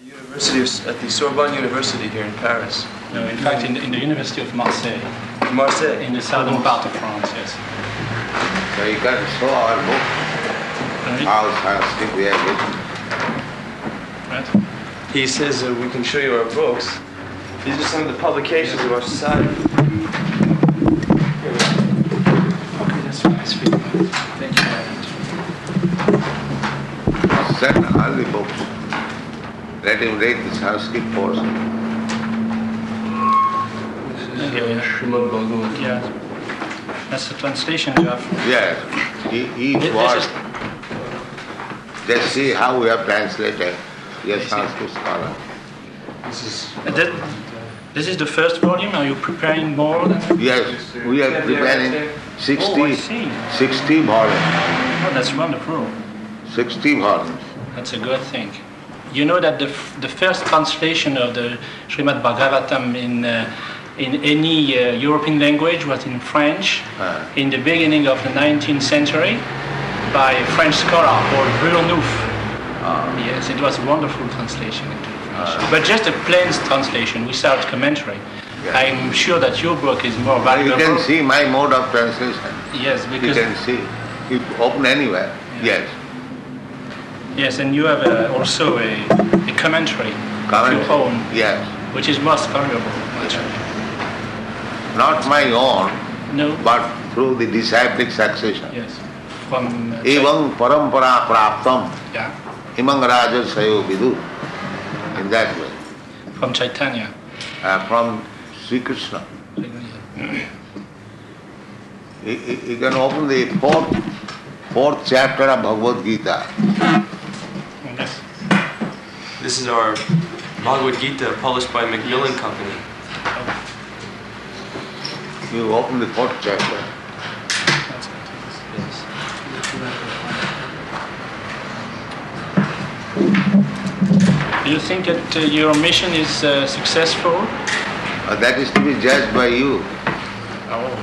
At the Sorbonne University here in Paris. No, in fact, in the University of Marseille. Marseille? In the southern part of France, yes. So you can show our book, how Sanskrit we have written. Right. He says we can show you our books. These are some of the publications of our society. Okay, that's nice. Thank you very much. Send all the books. Let him read the Sanskrit portion. This is Srimad Bhagavatam. Yeah. That's the translation you have. Yes, each word. Just see how we have translated. Yes, Sanskrit scholar. This is the first volume. Are you preparing more? Yes, we are preparing 60 volumes. Oh, that's wonderful. 60 volumes. That's a good thing. You know that the first translation of the Srimad Bhagavatam in any European language was in French in the beginning of the 19th century by a French scholar called Bournouf. Yes, it was a wonderful translation into French. But just a plain translation without commentary. Yeah. I'm sure that your book is more valuable. You can see my mode of translation. Yes, because... You can see. You open anywhere. Yeah. Yes. Yes, and you have also a commentary of your own, yes, which is most valuable. Not my own, No. but through the disciplic succession. Yes. From Evang parampara praptam yeah. imang raja sayo vidu. In that way. From Chaitanya. From Sri Krishna. You can open the fourth chapter of Bhagavad Gita. Yes. This is our Bhagavad Gita published by Macmillan Company. You open the fourth chapter. Do you think that your mission is successful? That is to be judged by you. Oh.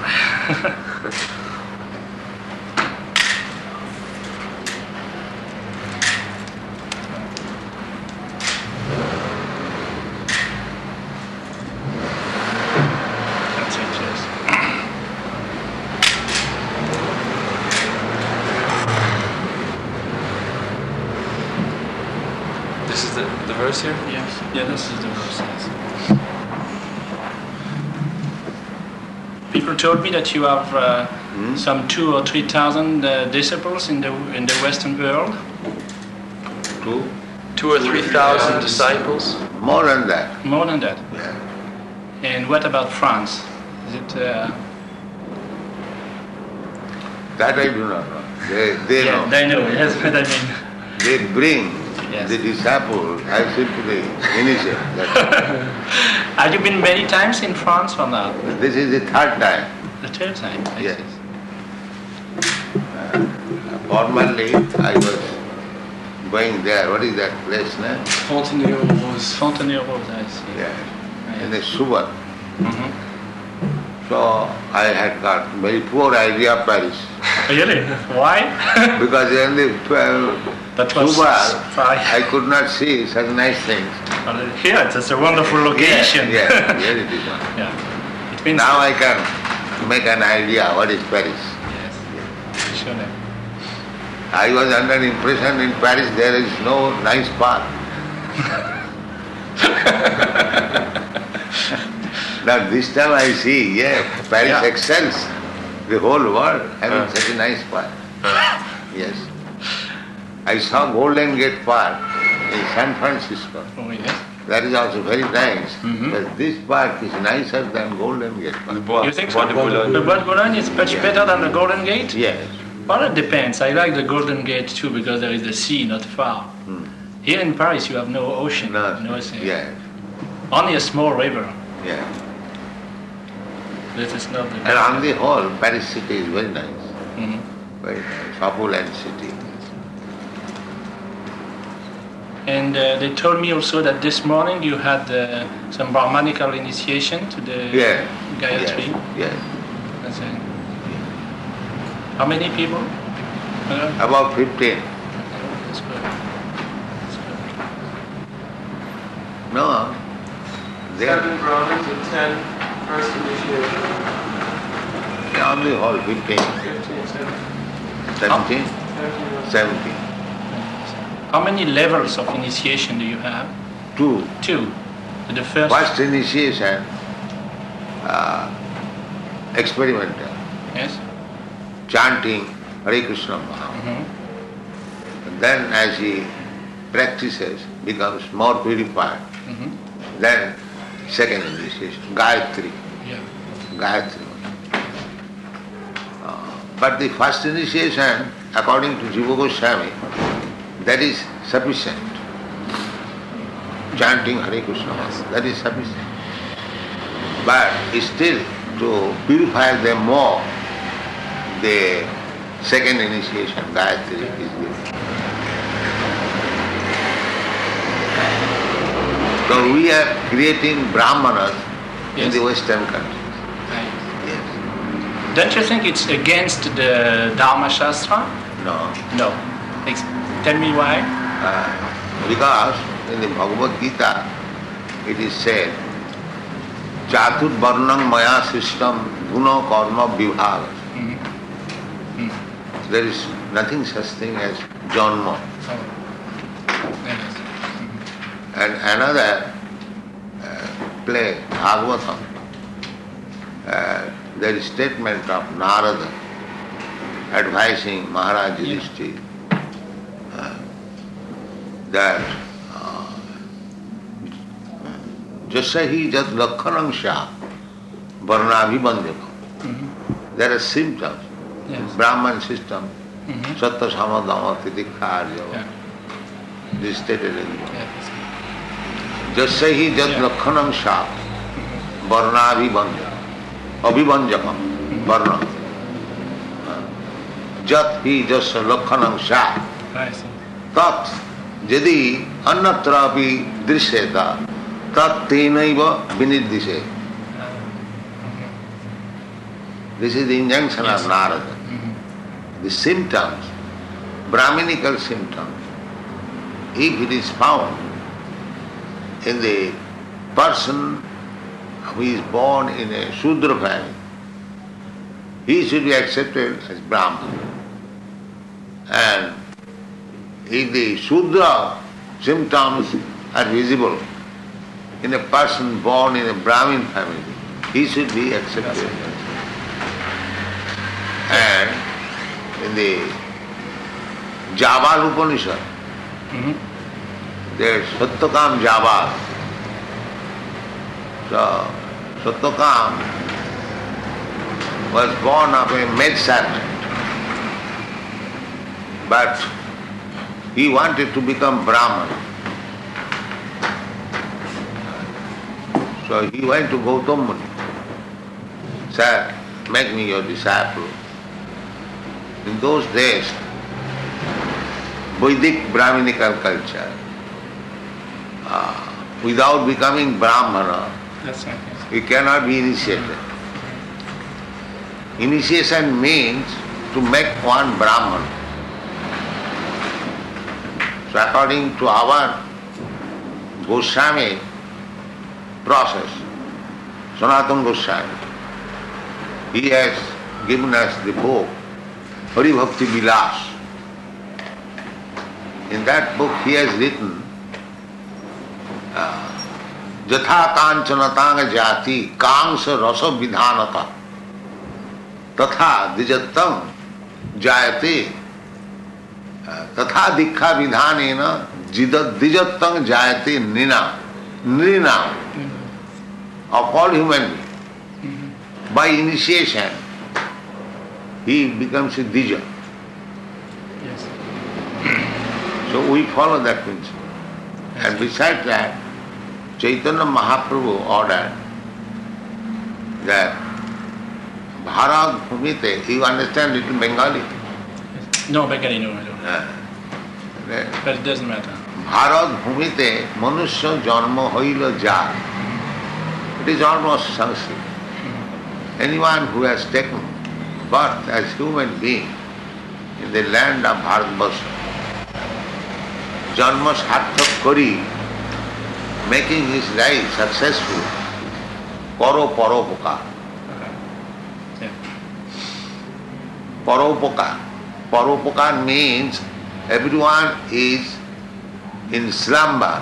That's it, yes. This is the verse here? Yes. Yeah, this is the verse. Yes. People told me that you have some 2,000 or 3,000 disciples in the Western world. 2,000 or 3,000 disciples? More than that. More than that. Yeah. And what about France? Is it? That I do not know. They Yeah, know. they know. That's what I mean. They bring Yes. the disciple. I simply initiate. Have you been many times in France or not? This is the third time. The third time. I Yes. see. Formerly, I was going there. What is that place now? Fontenay-aux-Roses. Fontenay-aux-Roses, I see. Yeah. In the Suban. Mm-hmm. So I had got very poor idea of Paris. Really? Why? Because in the That was Suban, far. I could not see such nice things. Here, it's a wonderful location. Yes, here it is. Yeah. It means Now I can make an idea what is Paris. Yes. Sure. I was under the impression in Paris there is no nice park. Now this time I see, Paris excels the whole world having such a nice park. Yes. I saw Golden Gate Park in San Francisco. Oh, yes. That is also very nice. Mhm. But this park is nicer than Golden Gate Park. You think so? Bois de Boulogne. The Bois de Boulogne is much better than the Golden Gate? Yes. Well, it depends. I like the Golden Gate too because there is the sea not far. Here in Paris you have no ocean. No, sea. yes, Only a small river. yes. This is not the And on the whole, Paris city is very nice. Mhm. Very nice, opulent city. And they told me also that this morning you had some Brahmanical initiation to the Yes. Gayatri. Yes. That's it. How many people? About 15. That's good. That's good. Then 7 Brahmins and 10 first initiation. on the whole 15, 15, 17, 17. 17. How many levels of initiation do you have? 2. 2. The first. First initiation, experimental, Yes. chanting Hare Krishna Maha. Mm-hmm. Then as he practices, becomes more purified. Mm-hmm. Then second initiation, Gayatri. Yeah. Gayatri. But the first initiation, according to Jiva Goswami, that is sufficient. Chanting Hare Krishna, that is sufficient. But still, to purify them more, the second initiation, Gayatri, is given. So we are creating Brahmanas in Yes. the Western countries. Right. Yes. Don't you think it's against the Dharma Shastra? No. No. Tell me why. Because in the Bhagavad Gita it is said, Chatur Varnam Maya Sistam Guna Karma Vibhaga. There is nothing such thing as Janma. Yes. And another play, Bhagavatam, there is statement of Narada advising Maharaj Yudhishthira that Jasahi Jat Lakhanam Shah Varnabhibandyakam. There are symptoms. Yes. Brahman system, Mhm. Sattva Samadama Titikha Arya. Yeah. This is stated in Yes. Jasahi Jat Yeah. Lakhanam Shah Varnabhibandyakam. Abhibandyakam. Varna. Jat hi jas lakhanam Shah. I see. Tat यदि अन्यत्रापि दृश्येत तत्तेनैव विनिर्दिशेत. This is the injunction Yes. of Narada. The symptoms, Brahminical symptoms, if it is found in the person who is born in a Shudra family, he should be accepted as Brahman. And if the Shudra symptoms are visible in a person born in a Brahmin family, he should be accepted. And in the Jabal Upanishad, there is Sattakam Jabal. So Sattakam was born of a maid servant, but he wanted to become Brahman. So he went to Gautam Muni. Sir, make me your disciple. In those days, Vedic Brahminical culture, without becoming Brahmana, That's right. Yes. we cannot be initiated. Initiation means to make one Brahman. So according to our Goswami process, Sanatana Goswami, he has given us the book Hari Bhakti Vilas. In that book he has written Jatha Kanchanatanga Jati Kangsa Rasa Vidhanata Tatha Dijattam Jayate Tatha Dikha Vidhanena Dijattam Jayate Nrina of all human beings. By initiation he becomes a Dija. Yes. So we follow that principle. And besides that, Chaitanya Mahaprabhu ordered that Bharat Bhumite, you understand little Bengali? No, Bengali, no, I don't. That But it doesn't matter. Bharat Bhumite Manusya Janma Hoila Jar. It is almost Sanskrit. Anyone who has taken birth as human being in the land of Bharatvarsha, Janma Sarthak Kari, making his life successful, Karo Paropoka. Yeah. Paropoka. Paropoka means everyone is in slumber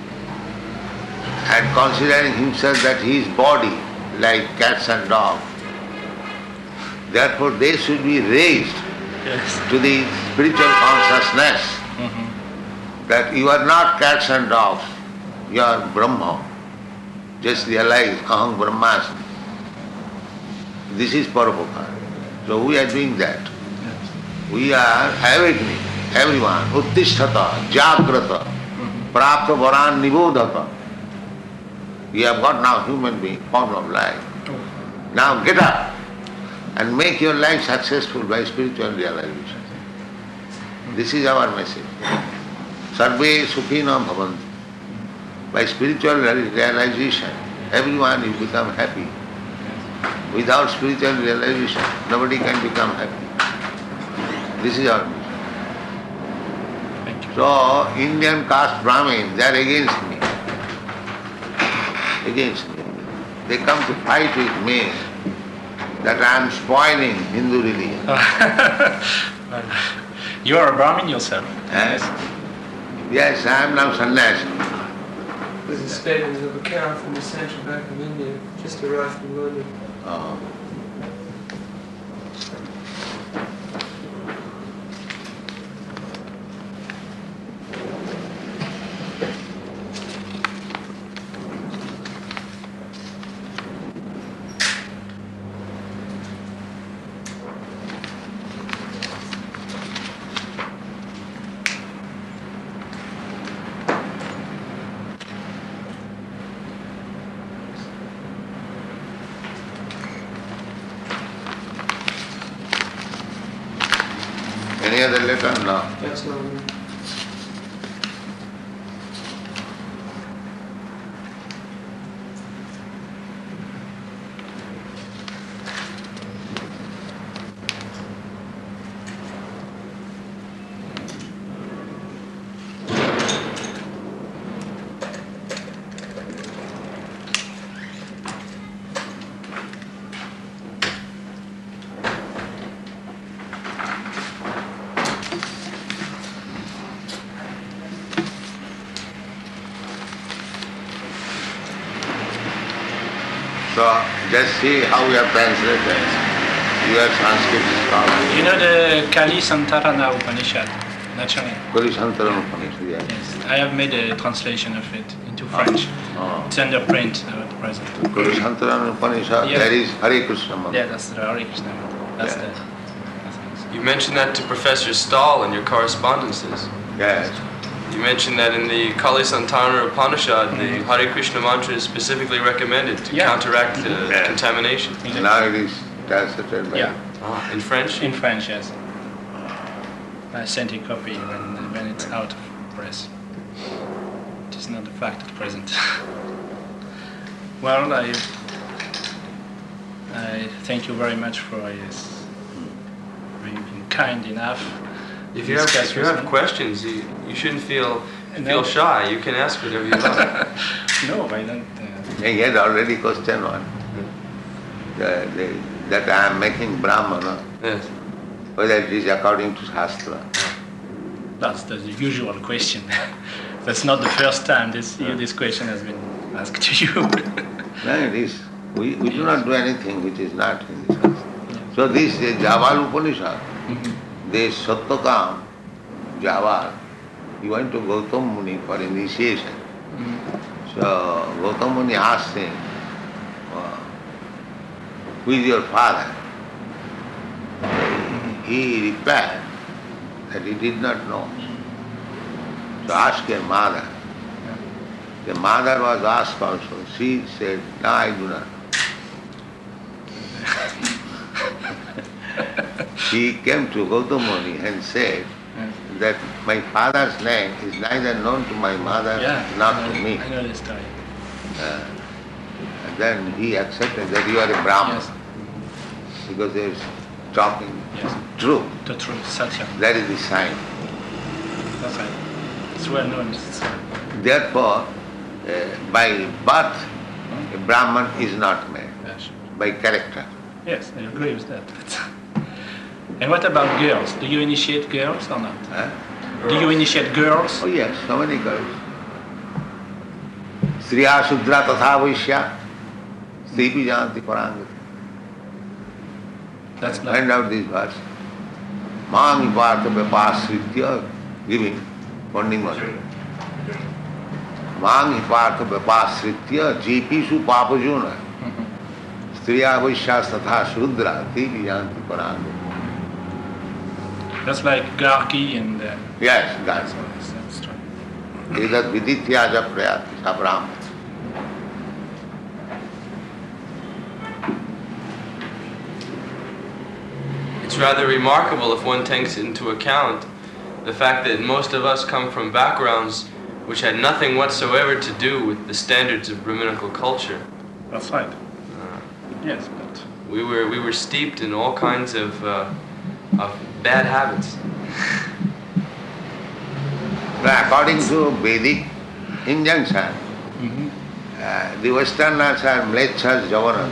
and considering himself that he is body, like cats and dogs. Therefore they should be raised Yes. to the spiritual consciousness that you are not cats and dogs, you are Brahma. Just realize, Aham Brahmasmi. This is Paropoka. So we are doing that. We are awakening everyone. Uttisthata, Jagrata, Prapta Varan Nibodhata. We have got now human being, form of life. Now get up and make your life successful by spiritual realization. This is our message. Sarve Sukhina Bhavantu. By spiritual realization, everyone will become happy. Without spiritual realization, nobody can become happy. This is our mission. Thank you. So, Indian caste Brahmins, they are against me. Against me. They come to fight with me that I am spoiling Hindu religion. You are a Brahmin yourself. Yes. Yes, I am now sannyasi. There's a statement of a cow from the central back of India, just arrived from London. Oh. Any other letter? No. That's not me. So just see how we have translated. You are Sanskrit scholar. You know the Kali Santarana Upanishad, naturally. Kulishantaran Upanishad, yes. Yes, I have made a translation of it into French. Oh. It's under print at present. Kulishantaran Upanishad, Yes. there is Hare Krishna mantra. Yeah, that's the Hare Krishna. That's Yeah. the. You mentioned that to Professor Stahl in your correspondences. Yes. You mentioned that in the Kali Santana Upanishad, the Hare Krishna mantra is specifically recommended to Yeah. counteract Yeah. contamination. Now it is translated by Yeah, In French? in French, yes. I sent a copy when it's out of press. It is not a fact at present. Well, I thank you very much for being kind enough. If you have questions, you shouldn't feel shy. You can ask whatever you like. No, I don't. He had already questioned one. That I am making Brahmana, Yes. whether it is according to Shastra. That's the usual question. That's not the first time this question has been asked to you. No, it is. We do not do anything which is not in the Shastra. So this Javal Upanishad, this Satyakam, Javal, he went to Gautam Muni for initiation. So Gautam Muni asked him, who is your father? He replied that he did not know. So ask your mother. The mother was asked also. She said, no, I do not know. She came to Gautam Muni and said that my father's name is neither known to my mother nor to me. I know the story. And then he accepted that you are a Brahman. Yes. Because he is talking Yes. truth. The truth, Satya. That is the sign. That's right. It's well known. Therefore, by birth, a Brahman is not made Yes. by character. Yes, I agree with that. And what about girls? Do you initiate girls or not? Huh? Do you initiate girls? Oh yes, so many girls. Striya Shudra Tatha Vaishya Stipi Janti Parangati. That's not. Find out this verse. Mang Partha Vipasritya, giving funding money. Mang Partha Vipasritya Jipishu Papajuna Striya Vaishya Tatha Shudra Stipi Janti Parangati. That's like Gargi and. Yes, that's That's true. Edat Vidityaja Prayati Sabrahma. It's rather remarkable if one takes into account the fact that most of us come from backgrounds which had nothing whatsoever to do with the standards of Brahminical culture. That's right. Yes, but. We were steeped in all kinds of bad habits. According to Vedic injunction, the Westerners are mlechas, javanas.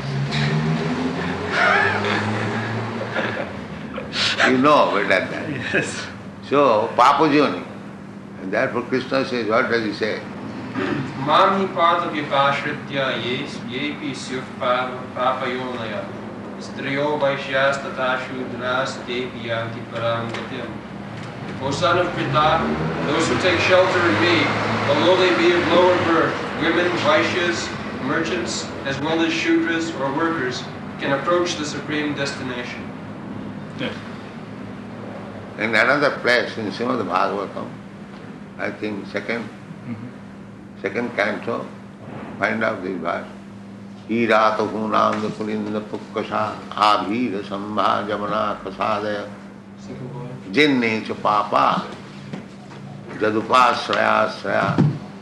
You know better than that. Yes. So, papajuni. And therefore Krishna says, what does he say? Mam hi partha vipashritya yepi syuf papayonaya striyo vaishyas tata shudras tepi yanti parangatim. O son of Pritha, those who take shelter in me, although they be of lower birth, women, Vaishyas, merchants, as well as Shudras or workers, can approach the supreme destination. Yes. In another place, in Srimad Bhagavatam, I think second canto, find out this verse. Hirata hunanda kulinda pukkasha abhira sambha jamana prasadaya jinne cha papa jadupasraya sraya.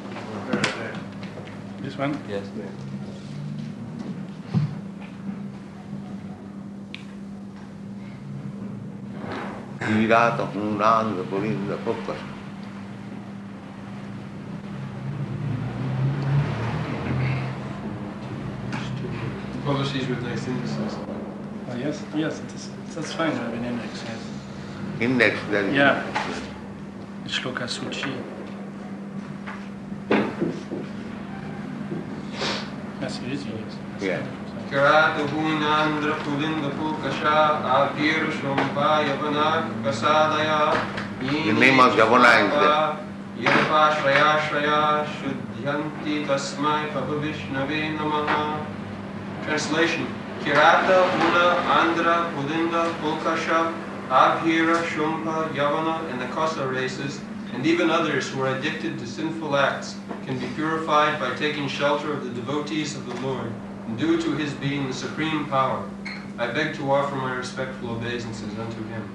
This one? Yes. Hirata hunanda kulinda pukkasha. Policies with nice indices. Yes, yes, that's fine. I have an index, yes. Index there is. Yeah. Shloka Suchi. Yes, it is, yes. Yeah. Kirata hunandra pulinda pukasha apir shumba yavana kasadaya. The name of Javana is there. Yadva shraya shraya shuddhyanti tasmai prabhavishnave namaha. Translation: Kirata, Una, Andhra, Pulinda, Pulkasha, Abhira, Shumpa, Yavana, and the Kasa races, and even others who are addicted to sinful acts, can be purified by taking shelter of the devotees of the Lord, and due to His being the supreme power. I beg to offer my respectful obeisances unto Him.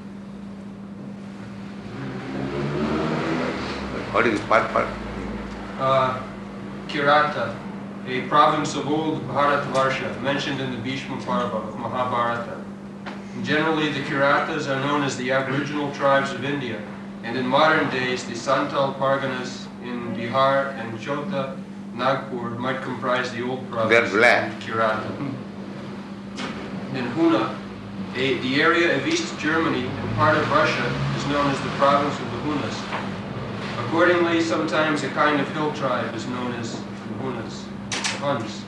What is Parpar? Kirata, a province of old Bharatvarsha, mentioned in the Bhishma Parva of Mahabharata. And generally, the Kiratas are known as the aboriginal tribes of India, and in modern days, the Santal Parganas in Bihar and Chota, Nagpur might comprise the old province They're black. of Kirata. In Huna, the area of East Germany and part of Russia is known as the province of the Hunas. Accordingly, sometimes a kind of hill tribe is known as the Hunas. Huns.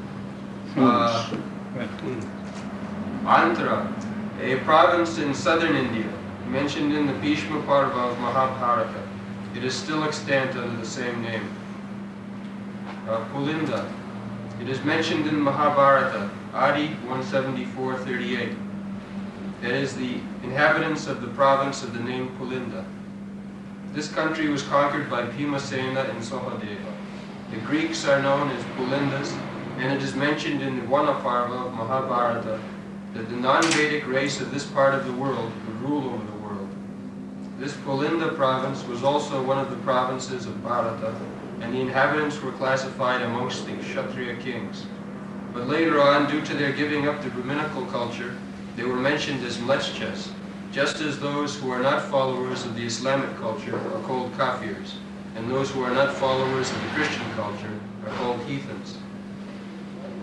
Andhra, a province in southern India, mentioned in the Bhishma Parva of Mahabharata. It is still extant under the same name. Pulinda, it is mentioned in Mahabharata, Adi 174:38. That is the inhabitants of the province of the name Pulinda. This country was conquered by Bhimasena and Sahadeva. The Greeks are known as Pulindas, and it is mentioned in the Vanaparva of Mahabharata that the non-Vedic race of this part of the world would rule over the world. This Pulinda province was also one of the provinces of Bharata, and the inhabitants were classified amongst the Kshatriya kings. But later on, due to their giving up the Brahminical culture, they were mentioned as mlechchas, just as those who are not followers of the Islamic culture are called kafirs, and those who are not followers of the Christian culture are called heathens.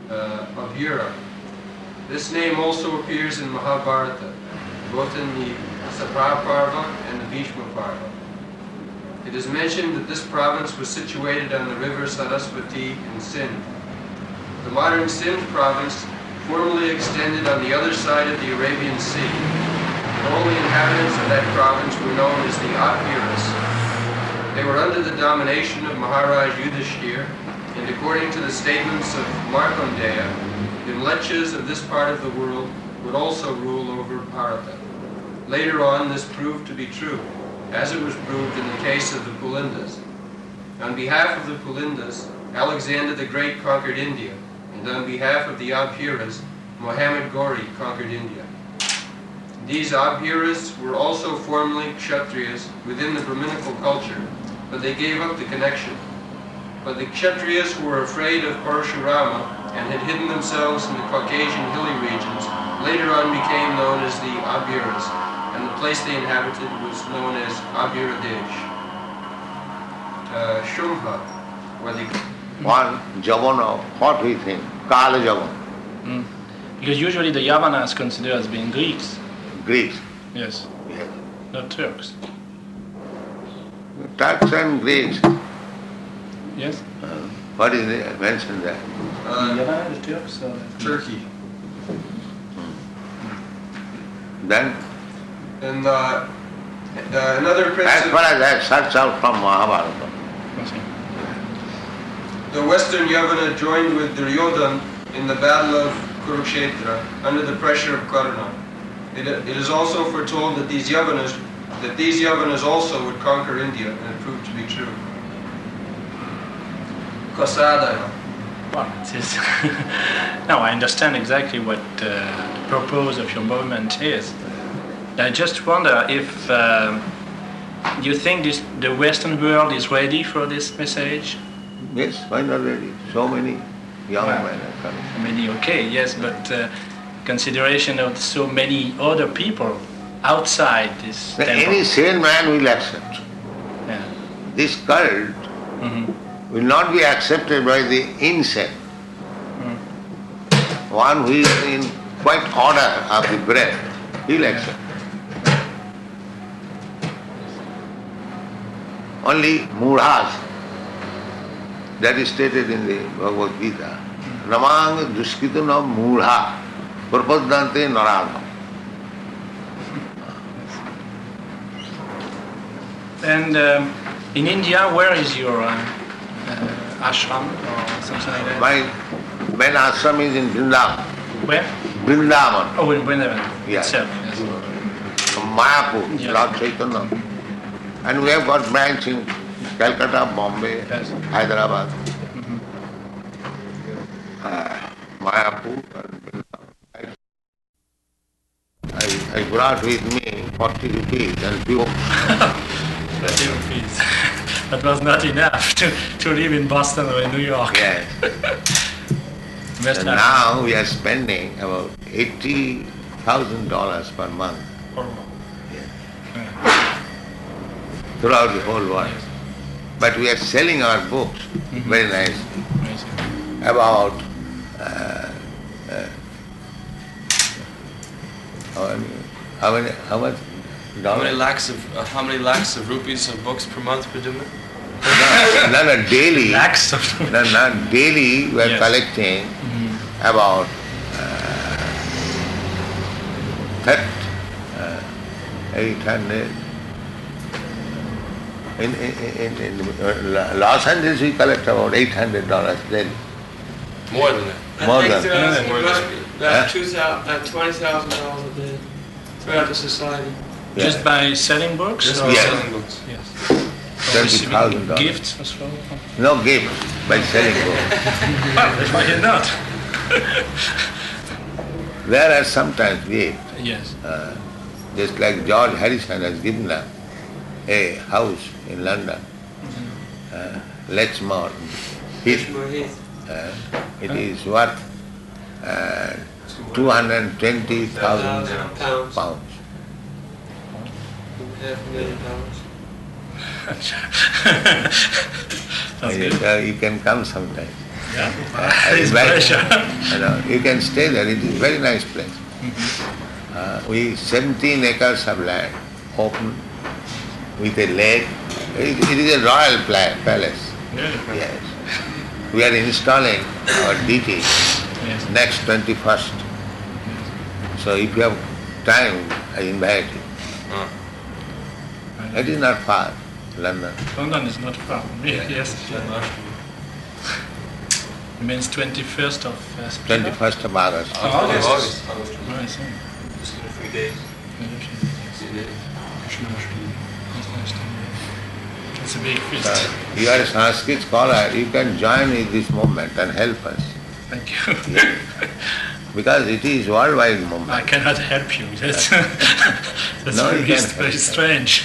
Abhira. This name also appears in Mahabharata, both in the Sabha Parva and the Bhishma Parva. It is mentioned that this province was situated on the river Saraswati in Sindh. The modern Sindh province formerly extended on the other side of the Arabian Sea. The only inhabitants of that province were known as the Abhiras. They were under the domination of Maharaj Yudhishthir, and according to the statements of Markandeya, the Mlechas of this part of the world would also rule over Bharata. Later on, this proved to be true, as it was proved in the case of the Pulindas. On behalf of the Pulindas, Alexander the Great conquered India, and on behalf of the Abhiras, Muhammad Ghori conquered India. These Abhiras were also formerly Kshatriyas within the Brahminical culture, but they gave up the connection. But the Kshatriyas who were afraid of Parashurama and had hidden themselves in the Caucasian hilly regions later on became known as the Abhiras, and the place they inhabited was known as Abhiradesh. Shumbha, where the one Javana, what we think, Kala Javana. Because usually the Yavana is considered as being Greeks. Greeks. Yes. Yes. Not Turks. Turks and Greeks. Yes. What is it mentioned there? Yavana is Turks or Turkey. Then, And another as prince, far as I search out from Mahabharata, the Western Yavana joined with Duryodhan in the battle of Kurukshetra under the pressure of Karna. It is also foretold that these Yavanas also would conquer India, and it proved to be true. Kasadaya. Well, it is. Now I understand exactly what the purpose of your movement is. I just wonder if you think the Western world is ready for this message. yes, why not ready? So many young men are coming. Many, okay, yes, but consideration of so many other people outside this temple. Any sane man will accept. Yeah. This cult will not be accepted by the insane. One who is in quite order of the breath, he'll accept. Only mudhas, that is stated in the Bhagavad Gita. Namang duskitana mudha prapadante narada. And in India, where is your ashram or something like that? My main ashram is in Vrindavan. Where? Vrindavan. Oh, in Vrindavan Yeah. itself. Yes. Mayapur, Yes. Lord Chaitanya. And we have got branch in Calcutta, Bombay, Yes. Hyderabad. Mayapur and Vrindavan. I brought with me 40 rupees and few. 30 rupees. That was not enough to live in Boston or in New York. Yes. West And Africa. now we are spending about $80,000 per month throughout the whole world. But we are selling our books very nicely. About how much How many dollars? how many lakhs of rupees of books per month we're doing? No, daily. Lakhs of No, daily we are Yes. collecting about 800. In Los Angeles we collect about $800 daily. More than that. More I than think throughout, More than about $20,000 a day throughout the society. just by selling books? Just or by Yes. selling books. Yes. Or receiving $20,000. gifts as well? No gift by selling books. Why not? There are sometimes gifts, Yes. just like George Harrison has given them a house in London, Letchmore Heath. It is worth 220,000 Pounds. pounds. $500,000. That's good. You can come sometime. I It's invite pleasure. you can stay there. It is a very nice place. We 17 acres of land, open, with a lake. It is a royal palace. Really? Yes. We are installing our DT Yes. next 21st. So if you have time, I invite you. It is not far, London. London is not far from me. Yes. It means 21st of September. 21st of August. August. August. Oh, I see. Just in a few days. It's a big feast. So you are a Sanskrit scholar, you can join in this movement and help us. Thank you. Because it is worldwide I movement. cannot help you. That's, No, you can't very help. strange.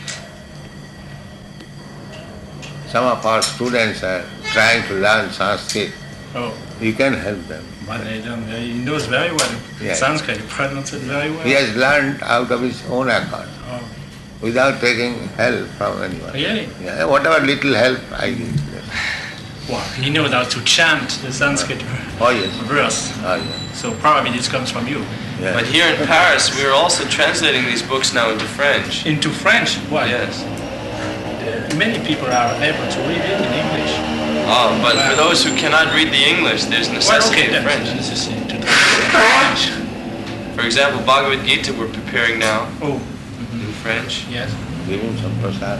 Some of our students are trying to learn Sanskrit. Oh, You can help them. but they don't. He knows very well Yes. Sanskrit. He pronounces it very well. He has learned out of his own accord, Oh, without taking help from anyone. really? Yeah, whatever little help I give. Yes. Well, he knows how to chant the Sanskrit Oh yes. verse. Oh yes. So probably this comes from you. Yes. But here in Paris, we are also translating these books now into French. Into French? Why? Yes. Many people are able to read it in English. Oh, but for those who cannot read the English, there's Well, necessity okay, in then. French. This is into French. For example, Bhagavad Gita we're preparing now Oh, in French. yes. Give him some prasad.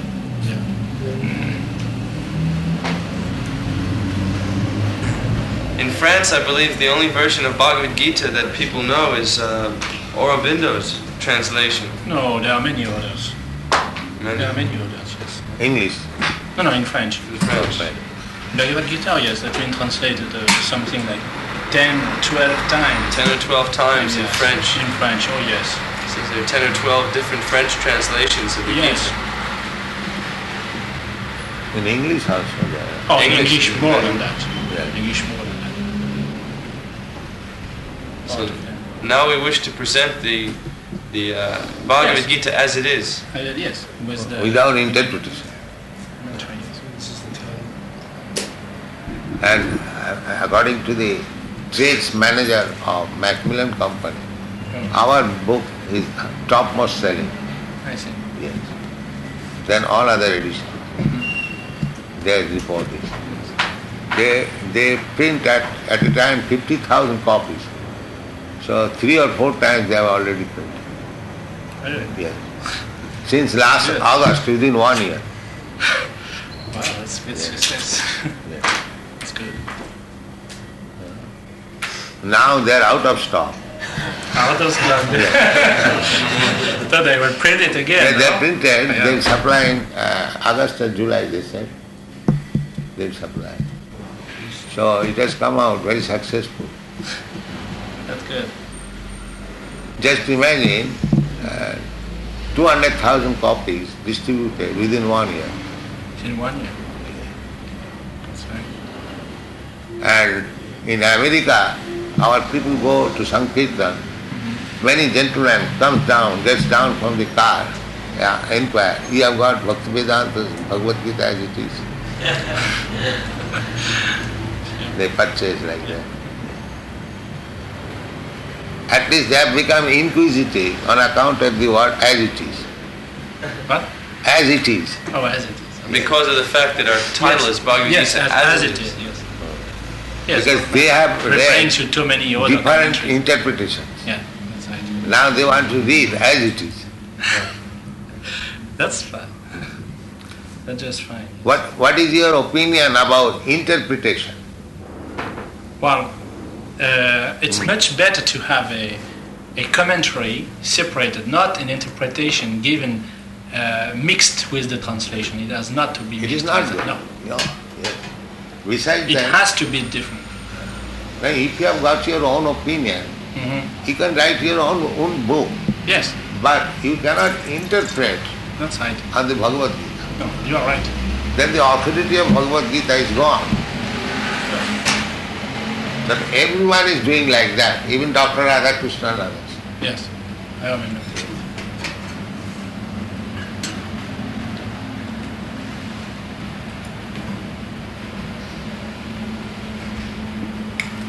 In France, I believe the only version of Bhagavad Gita that people know is Aurobindo's translation. No, there are many others. Many- There are many others, yes. English. No, in French. In French. Bhagavad Gita, yes, that's been translated something like 10, 12 times. 10 or 12 times in Yes, French. In French, oh yes. So there are 10 or 12 different French translations of the Yes. Gita. In English also there. Oh, in English English is more better. than that. Yeah. English more than that. So now we wish to present the Bhagavad Yes. Gita as it is. Yes, with the... Without interpretation. And according to the trades manager of Macmillan Company, our book is topmost selling. I see. Yes. Then all other editions. They report it. They print at a time 50,000 copies. So 3 or 4 times they have already printed. Really? Yes. Since last Yes. August, within 1 year. Wow, that's good success. Yes. That's good. Now they are out of stock. Out of stock. I thought they will print it again. They no? printed, Yeah. they will supply in August and July, they said. They will supply. So it has come out very successful. That's good. Just imagine 200,000 copies distributed within 1 year. In 1 year. That's right. And in America, our people go to Sankirtan. Many gentlemen comes down, gets down from the car, inquire, you have got Bhaktivedanta Bhagavad Gita as it is. They purchase like that. At least they have become inquisitive on account of the word as it is. What? As it is. Oh, as it is. Because of the fact that our title Yes. is Bhagavad Yes, Gita as it is. Yes. Yes. Because they have referring read to too many other different commentaries. interpretations. Yeah, that's right. Now they want to read as it is. That's fine. That's just fine. What is your opinion about interpretation? Well, it's much better to have a commentary separated, not an interpretation given mixed with the translation. It has not to be It mixed is not with good. it. No. No. Yes. Besides It that, has to be different. now if you have got your own opinion, Hmm. you can write your own book, Yes, but you cannot interpret that's right. on the Bhagavad Gita. No, you are right. Then the authority of Bhagavad Gita is gone. That everyone is doing like that, even Dr. Radhakrishnan and others. Yes, I remember.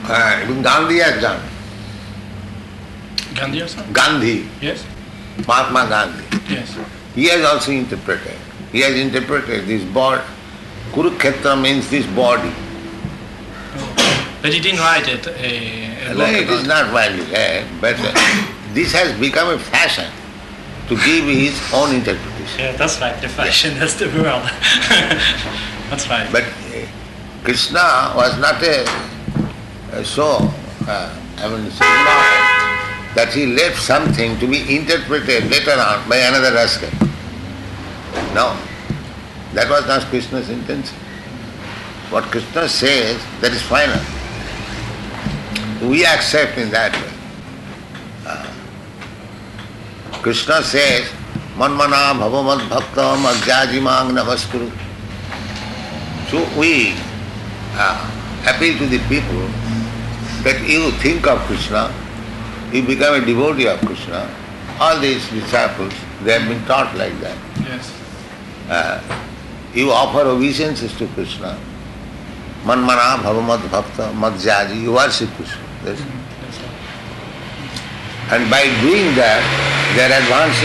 Even Gandhi has done. Gandhi also? Gandhi, Yes. Mahatma Gandhi. Yes. He has also interpreted. He has interpreted this body. Kurukshetra means this body. But he didn't write it. A No, book it is about not widely read, but this has become a fashion to give his own interpretation. Yeah, that's right. The fashion, that's the world. That's right. But Krishna was not so ignorant that he left something to be interpreted later on by another rascal. No, that was not Krishna's intention. What Krishna says, that is final. We accept in that way. Krishna says, Manmana bhavamad bhaktam ajjajimang namaskuru. So we appeal to the people that you think of Krishna, you become a devotee of Krishna. All these disciples, they have been taught like that. Yes. You offer obeisances to Krishna. Manmana bhavamad bhakta madhyaji, you worship Krishna. That's it. That's right. And by doing that, they are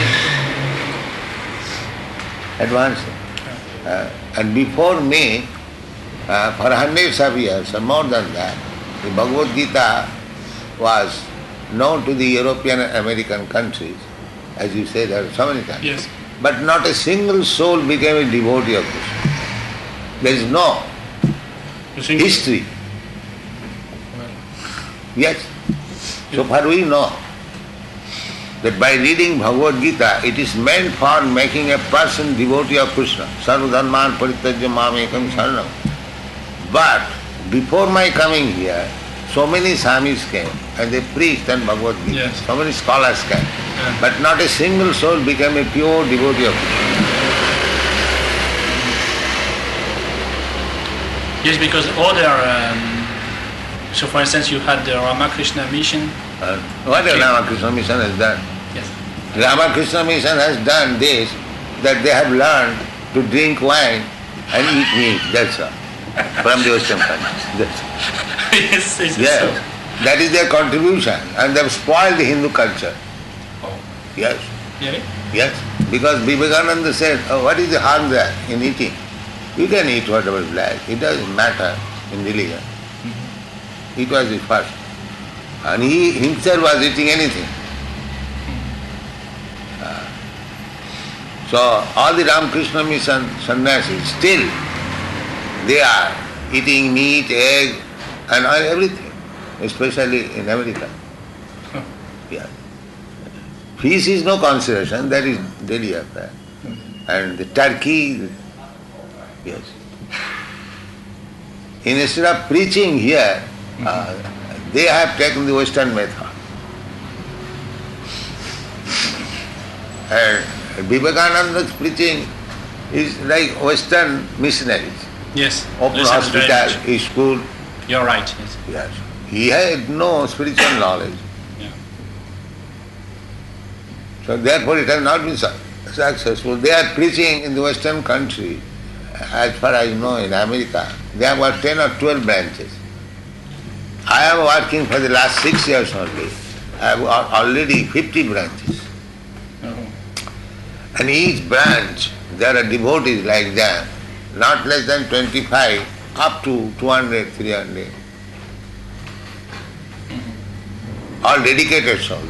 advancing. And before me, for hundreds of years or more than that, the Bhagavad Gita was known to the European and American countries, as you say, there are so many times. Yes. But not a single soul became a devotee of Krishna. There is no You think history. Well, Yes. So far we know that by reading Bhagavad Gita, it is meant for making a person devotee of Krishna. Sarva dharman parityajya mam ekam sharanam. But before my coming here, so many Swamis came and they preached on Bhagavad Gita. Yes. So many scholars came. Yeah. But not a single soul became a pure devotee of Krishna. Yes, because other, so for instance, you had the Ramakrishna mission. What the Okay. Ramakrishna Mission has done? Yes. Ramakrishna Mission has done this, that they have learned to drink wine and eat meat, that's all. From the Western countries. That's all. Yes, it's Yes, so. that is their contribution, and they have spoiled the Hindu culture. Oh, Yes, really? yes. Because Vivekananda said, what is the harm there in eating? You can eat whatever you like. It doesn't matter in religion. It was the first. And he himself was eating anything. So all the Ramakrishna Mission sannyasis, still they are eating meat, egg and everything, especially in America. Huh. Yeah. Fish is no consideration, that is daily affair. And the turkey, yes. Instead of preaching here, they have taken the Western method. And Vivekananda's preaching is like Western missionaries. Yes. Open Listen very hospital, much. school. You're right. Yes. Yes. He had no spiritual knowledge. Yeah. So therefore it has not been successful. They are preaching in the Western country, as far as I know in America, they have got 10 or 12 branches. I am working for the last 6 years only. I have got already 50 branches. Oh. And each branch, there are devotees like them, not less than 25, up to 200, 300. All dedicated souls.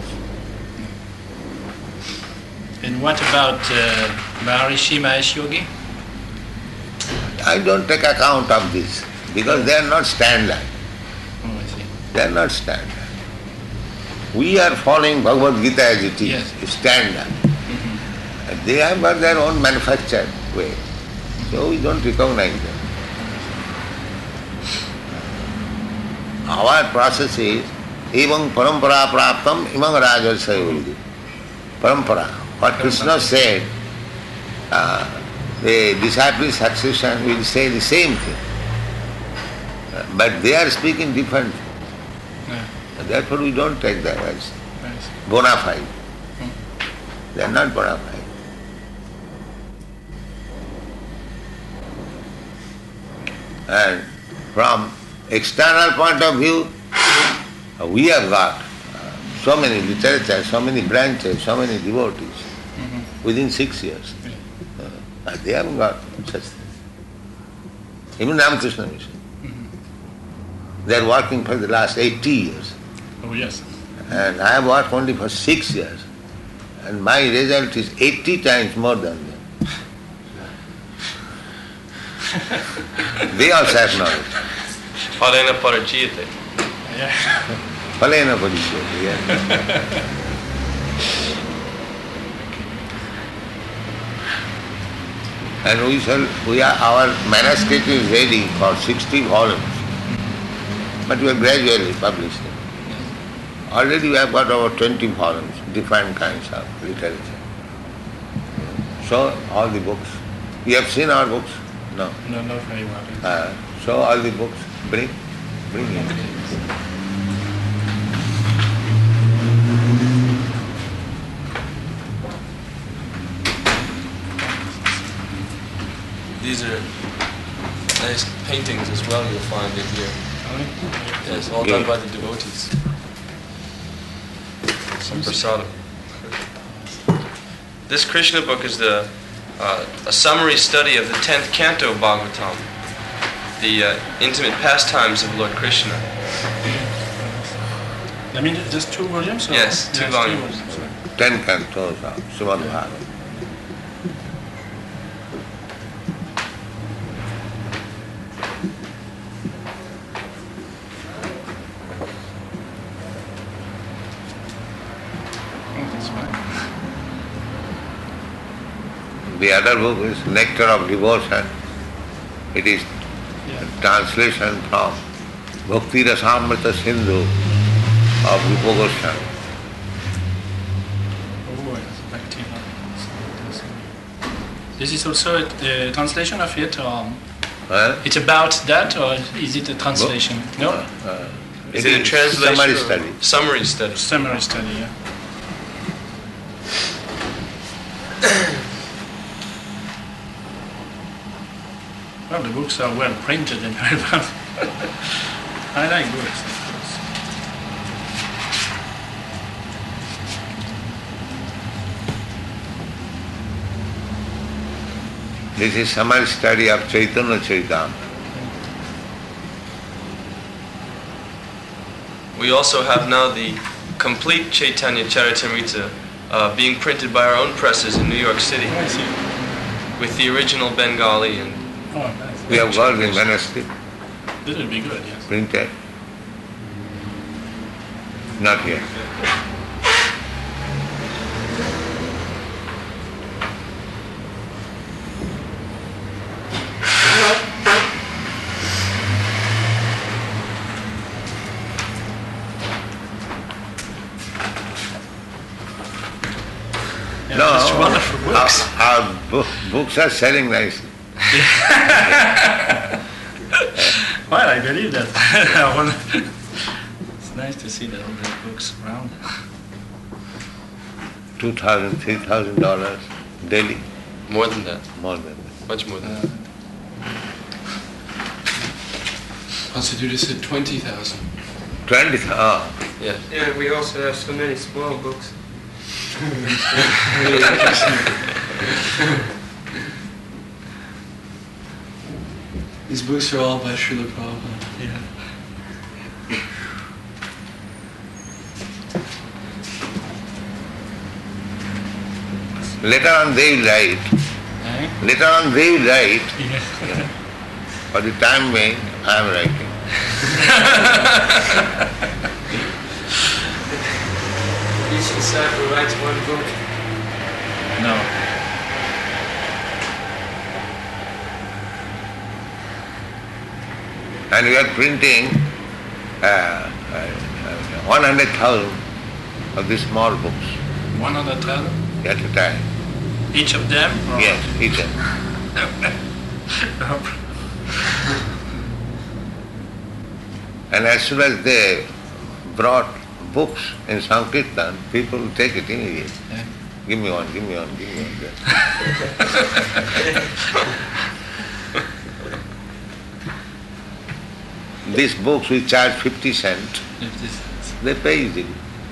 And what about Maharishi Mahesh Yogi? I don't take account of this because they are not standard. Oh, I see. They are not standard. We are following Bhagavad Gita as it is, Yes. standard. And they have got their own manufactured way. So we don't recognize them. Our process is evam parampara praptam imam rajasaya. Parampara. What Krishna said, the disciple succession will say the same thing. But they are speaking different. Yeah. Therefore we don't take that as Nice. bona fide. They are not bona fide. And from external point of view, We have got so many literature, so many branches, so many devotees within 6 years. They haven't got such things. Even Ramakrishna Mission. They are working for the last 80 years. Oh, yes. And I have worked only for 6 years. And my result is 80 times more than them. They also have knowledge. Palena parajyate. Yeah. Palena parajyate, yeah. And our manuscript is ready for 60 volumes. But we are gradually publishing. Already we have got over 20 volumes, different kinds of literature. So all the books. You have seen our books? No. No, not very well. So all the books, bring in. These are nice paintings as well you'll find in here. Yes, all done by the devotees. Some prasadam. This Krishna book is a summary study of the 10th canto of Bhagavatam, the intimate pastimes of Lord Krishna. I mean, just 2 volumes? Or? Yes, 2 volumes. 10 cantos of Srimad Bhagavatam. The other book is Nectar of Devotion. It is translation from Bhakti Rasamrita Sindhu of Rupa Goswami. Oh, this is also a translation of it, or it's about that, or is it a translation? No? Is it a translation? Summary study. Summary study. Summary study, yeah. Well, the books are well printed and very well. I like books. This is summary study of Chaitanya Charitamrita. We also have now the complete Chaitanya Charitamrita being printed by our own presses in New York City, I see. with the original Bengali and Oh, nice. We have got the manuscript This will be good, yes. printed. Not yet. Yeah, No, it's wonderful books. our books are selling nicely. Well, I believe that. It's nice to see that all the books around. $2,000, $3,000 daily, more than that, more than that. much more than that. Constituted said 20,000. 20,000. Oh. Yeah. Yeah, we also have so many small books. These books are all by Srila Prabhupada. Yeah. Later on they will write. Eh? Later on they will write. Yeah. For the time being, I am writing. Each disciple writes one book. No. And we are printing 100,000 of these small books 100,000? at a time. Each of them? Or? Yes, each of them. And as soon as they brought books in Sankirtan, people take it immediately. Yeah. Give me one, give me one, give me one. These books we charge 50 cents. 50 cents. They pay easily.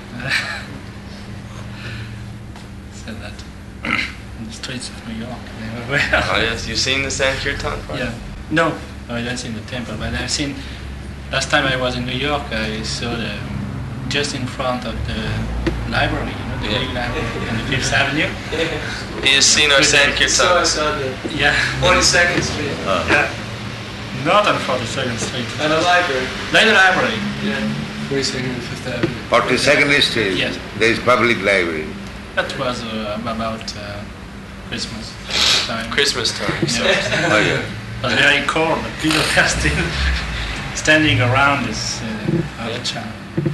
So that in the streets of New York, they were well. Oh yes, you've seen the Sankirtan part? Yeah. No, I haven't seen the temple, but I've seen. Last time I was in New York, I saw just in front of the library, the big library on the Fifth Avenue. He has seen our Sankirtan. So I saw the Yeah. 42nd Street Yeah. Not on 42nd Street. and a library. Like the library. Yeah. 42nd and 5th Avenue. 42nd Street, Yes. there is public library. That was about Christmas time. Christmas time. Yeah. Oh, yeah. It was very cold, but people were still standing around this child.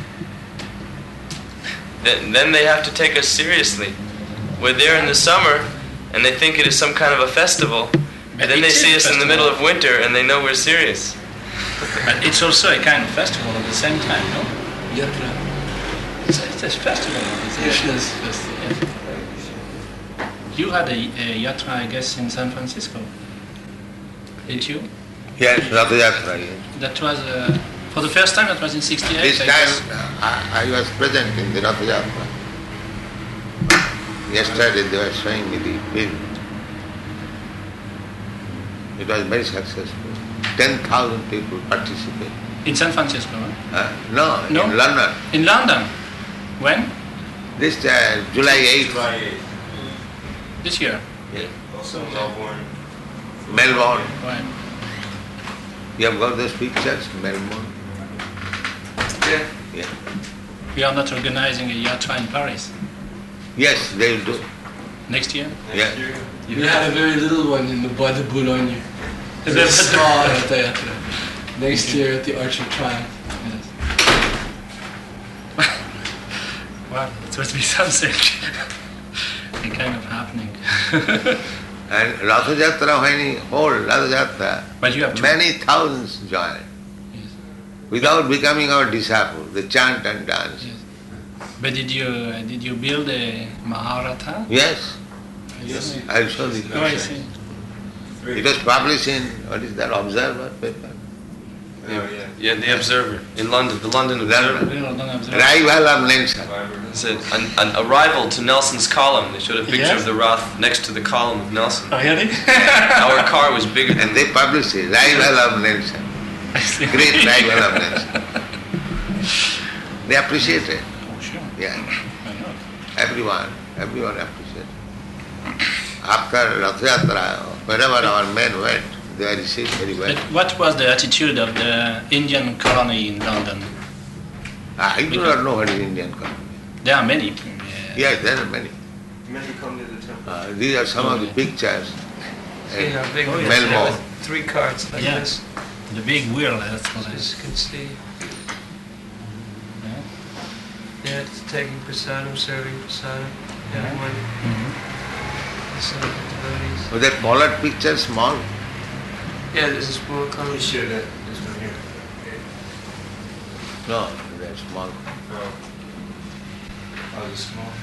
Then they have to take us seriously. We're there in the summer, and they think it is some kind of a festival. But And then they it is see a us in the festival. middle of winter, and they know we're serious. But it's also a kind of festival at the same time, no? Yatra. It's a festival. Krishna's festival. You had a yatra, I guess, in San Francisco, didn't you? Yes, Ratha Yatra, yes. That was, for the first time, that was in 68, This I time guess. I was present in the Ratha Yatra. Yesterday they were showing me the film. It was very successful. 10,000 people participated. In San Francisco, huh? No, No? in London. In London. When? This July 8th, This year. Melbourne. Right. You have got those pictures, Melbourne? Yeah. Yeah. We are not organizing a yatra in Paris Yes, they will do. next year. Yeah. We had a very little one in the Bois de Boulogne. Is Very that- small Ratha Yatra. Next year at the Arch of Triumph. Yes. Wow, it must be something. A kind of happening. And Ratha Yatra, when he hold Ratha Yatra, But you have to. many thousands join. Yes. Without becoming our disciple, they chant and dance. Yes. But did you build a Maharatha? Yes, Yes. I'll show you. Oh, I see. It was published in, what is that, Observer paper? Yeah, the Observer in London, the London Observer. We don't observe. Rival of Nelson. It's an arrival to Nelson's column. They showed a picture Yes. of the Roth next to the column of Nelson. Oh, really? Our car was bigger than And they published it, Rival of Nelson. I see. Great rival of Nelson. They appreciate it. Oh, sure. Yeah, I know. everyone appreciated. After Rath Yatra, wherever our men went, they were received very well. But what was the attitude of the Indian colony in London? I do not know what is Indian colony. There are many. Yes, there are many. Many come to the temple. These are some of the pictures. See how big Oh, it is. yes. Melbourne. With 3 carts like Yeah. this. The big wheel, that's what it As is. you can see. Yeah. Yeah, it's taking prasadam, serving prasadam. Yeah. Everyone, Mhm. some of the devotees. Was that colored picture small? Yeah, there's a small column. Share that, this one here. No, they're small. Oh, it's small.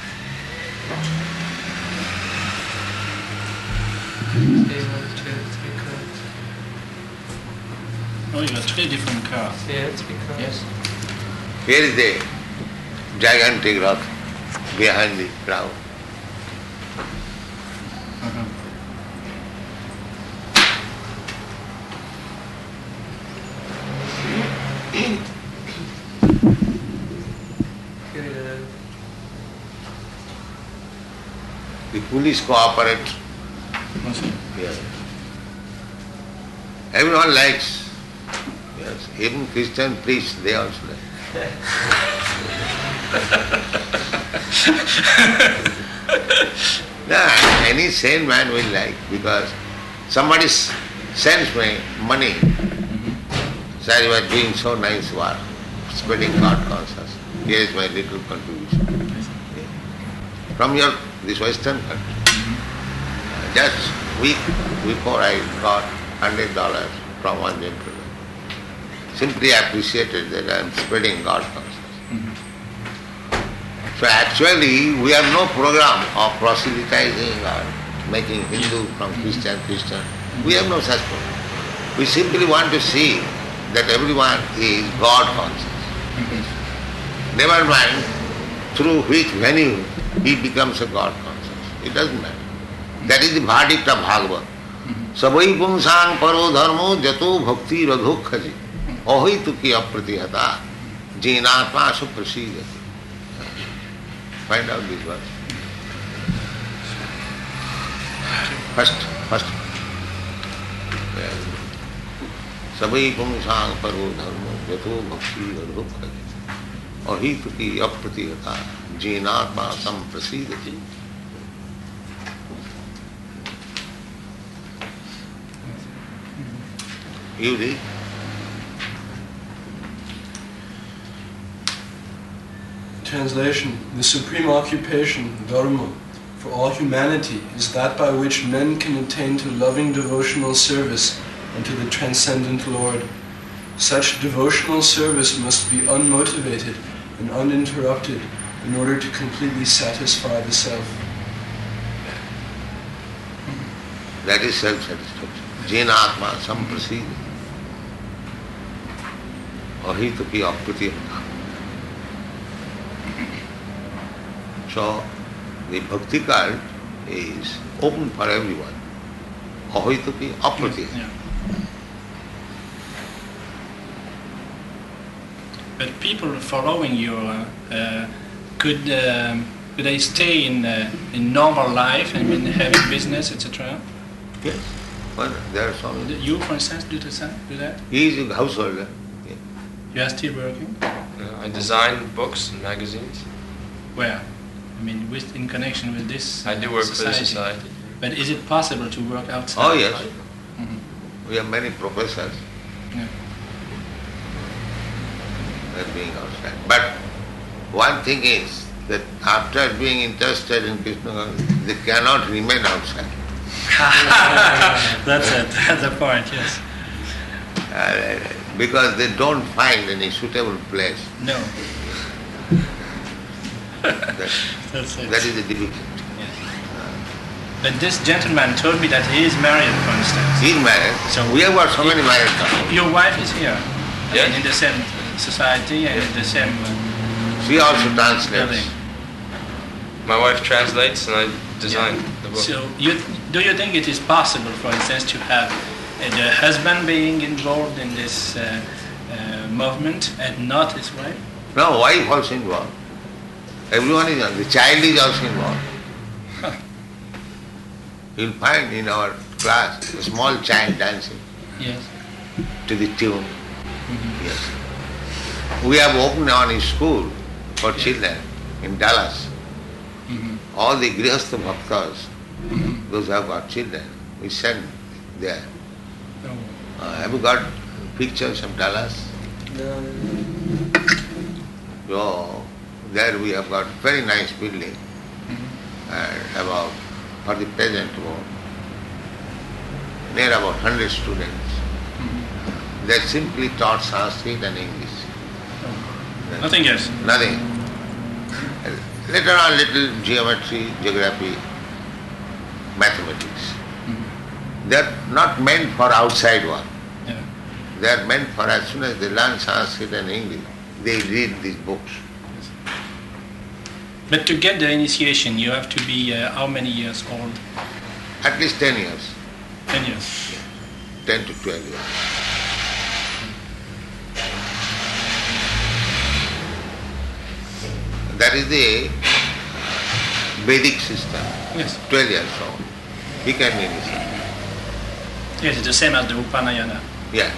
Okay, 1, 2, 3 carts. Oh, you got 3 different cars. Yeah, 3 carts. Yes. Here is the gigantic rock behind the crowd. Uh-huh. Good. The police cooperate. What's it? Yes. Everyone likes. Yes. Even Christian priests, they also like. Nah, any sane man will like, because somebody sends me money. Sir, you are doing so nice work, spreading God consciousness. Here is my little contribution. From this Western country. Just week before I got $100 from one gentleman. Simply appreciated that I am spreading God consciousness. So actually, we have no program of proselytizing or making Hindu from Christian. We have no such program. We simply want to see that everyone is God conscious. Never mind through which venue he becomes a God conscious. It doesn't matter. That is the verdict of Bhagavad. Savai pumsang paro dharmo jato bhakti radho khaji ahitu ki apratihata jinatma su prasidati. Find out this verse. First. Savai pumsang paro dharmo jato bhakti radho khaji ahitu ki apratihata jinatma sam prasidati. You read. Translation. The supreme occupation, dharma, for all humanity is that by which men can attain to loving devotional service and to the transcendent Lord. Such devotional service must be unmotivated and uninterrupted in order to completely satisfy the self. That is self-satisfaction. Jinatma samprasida. Ahituki apratihata. So, the bhakti card is open for everyone. Ahituki apratihata. Yeah. But people following you could they stay in normal life and having business, etc.? Yes. Well, there are some. You, for instance, do that? He is a householder. Yeah. You are still working? I design books and magazines. Where? I mean, in connection with this I do work society. for the society. But is it possible to work outside? Oh yes. Mm-hmm. We have many professors Yeah. that being outside. But one thing is that after being interested in Krishna consciousness, they cannot remain outside. That's it. That's the point. Yes. Because they don't find any suitable place. No. That, That's it. that is the difficulty. Yes. But this gentleman told me that he is married, for instance. He is married. So we have got so many married couples. Your wife is here. Yes. In the same society and in the same She also translates. building. My wife translates and I design the book. So do you think it is possible, for instance, to have the husband being involved in this movement and not his wife? No, wife also involved. Everyone is involved. The child is also involved. Huh. You'll find in our class a small child dancing Yes. to the tune. Mm-hmm. Yes. We have opened a school for children in Dallas. Mm-hmm. All the Grihastha Bhaktas, Mm-hmm. those who have got children, we send there. Oh. Have you got pictures of Dallas? So, there we have got very nice building, and about, for the present, near about 100 students. They simply taught Sanskrit and English. Oh. Nothing else. Nothing. Later on, little geometry, geography, mathematics. They are not meant for outside work. Yeah. They are meant for as soon as they learn Sanskrit and English, they read these books. But to get the initiation, you have to be how many years old? At least 10 years, 10 years. 10 to 12 years. That is the Vedic system. Yes. 12 years old. He can be initiated. Yes, it's the same as the Upanayana. Yes.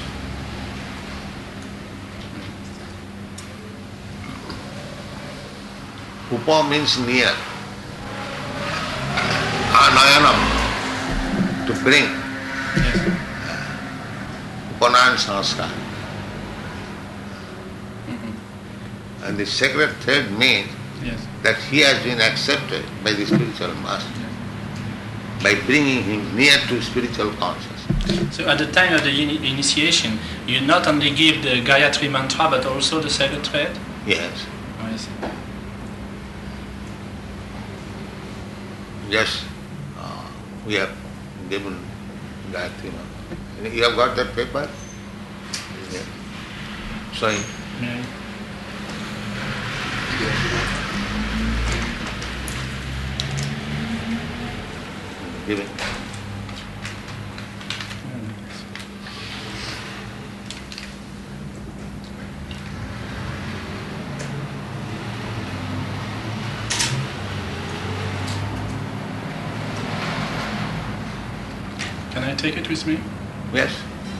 Upa means near. Anayanam, to bring. Yes. Upanan sanskar. And the sacred thread means Yes. that he has been accepted by the spiritual master by bringing him near to spiritual consciousness. So at the time of the initiation, you not only give the Gayatri mantra, but also the sacred thread? Yes. Oh, I see. Yes, we have given Gayatri mantra. You have got that paper? Yeah. Showing. Yeah. Give it. Can I take it with me? Yes.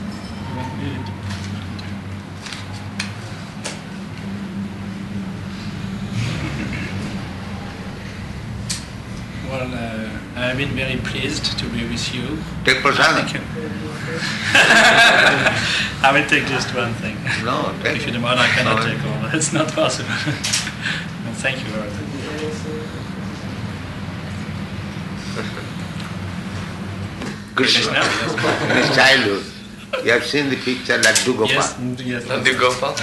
Well, I've been very pleased to be with you. Take prasadam. Thank you. I will take just one thing. No, take If you don't mind, I cannot No. take all. It's not possible. Well, thank you very much. Krishna. Yes, now, In his childhood, you have seen the picture Laddu Gopal. yes. Yes, Nandu Gopal?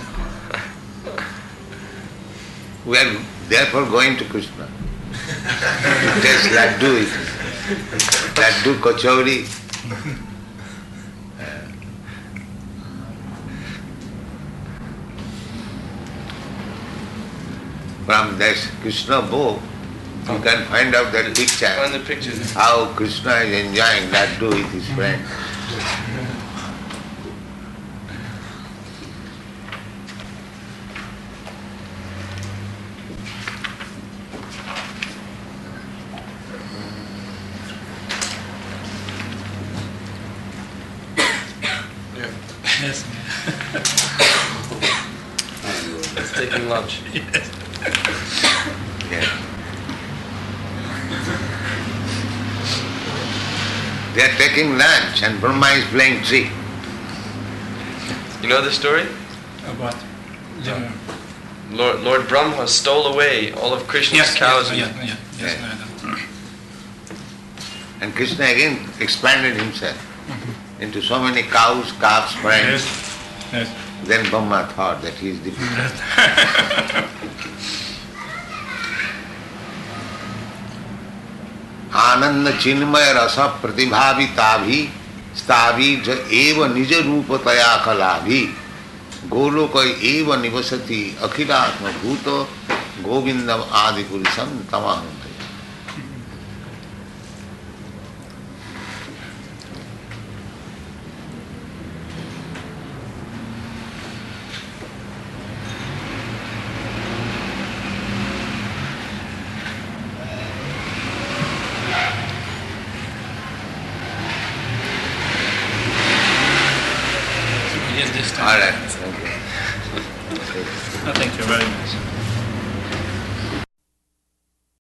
We are therefore going to Krishna. To taste Laddu with him. Laddu, kachori. From this Krishna book, you can find out that Find picture, the pictures. how Krishna is enjoying Laddu with his friends. Yes. It's taking lunch. Yes. They are taking lunch and Brahma is playing trick. You know the story? What? The- Lord Brahma stole away all of Krishna's Yes, cows. yes, and- yes, Yes. no, no. And Krishna again expanded himself into so many cows, calves, friends. Yes. Then Brahma thought that he is different. आनंद चिन्मय रस प्रतिभाविताभि स्ताभि ज एव निज रूपतया कलाभि गोलोक एव निवसति अखिलात्म भूत गोविंदम आदि पुरुषम तमहं। Yes, this time. All right, thank you. Oh, thank you very much.